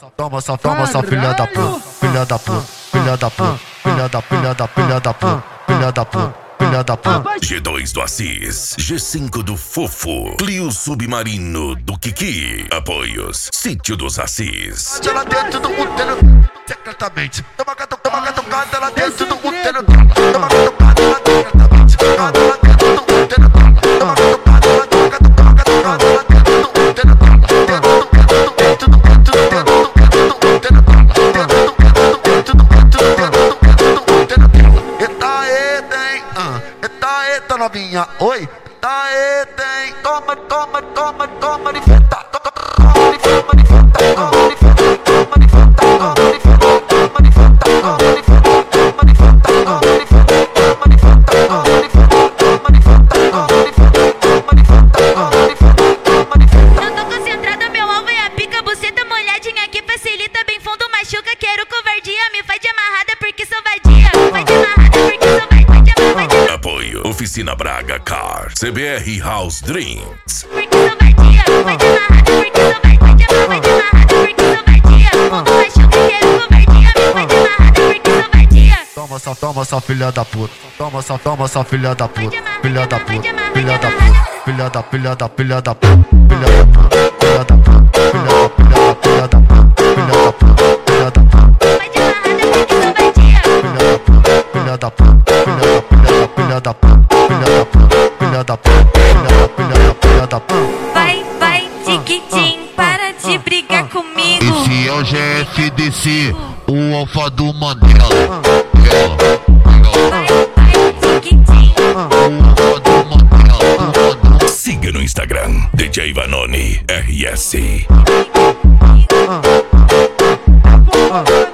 Toma essa filha da puta, filha da puta, filha da puta, filha da filha da filha da puta, filha da puta, filha da puta. G2 do Assis, G5 do Fofo, Clio Submarino do Kiki, apoios Sítio dos Assis. Ela dentro do útero, secretamente. Toma catucada, ela dentro do útero. Toma catucada, ela secretamente. Ela dentro do útero. Toma catucada, ela catucada, ela dentro do útero. Eita novinha, oi, tá tem, toma de feta, toma de feta, Eu tô concentrada, meu alvo é a pica, buceta molhadinha aqui facilita bem fundo, machuca, quero covardia, me faz de amarrada porque sou vadia, faz de amarrada porque sou vadia. Apoio Oficina Braga Car, CBR House Drinks. Porque sou vadia, faz de amarrada porque sou vadia, faz de amarrada porque sou vadia, fundo machuca, quero covardia, me faz de amarrada porque sou vadia. Toma essa filha da puta, toma essa filha da puta, filha da puta, filha da puta, filha da filha da filha da puta, filha da puta, filha da puta, filha da filha da puta, filha da puta, filha da puta, Faz de amarrada porque sou vadia. filha da puta, filha da puta, filha da puta, filha da puta, filha da puta, filha da puta. Vai, tiquitim, para de brigar comigo. Esse é o GFDC, o alfa do Mandela. Vai, tiquitim. O alfa do Mandela. Siga no Instagram, DJ Vanoni RS.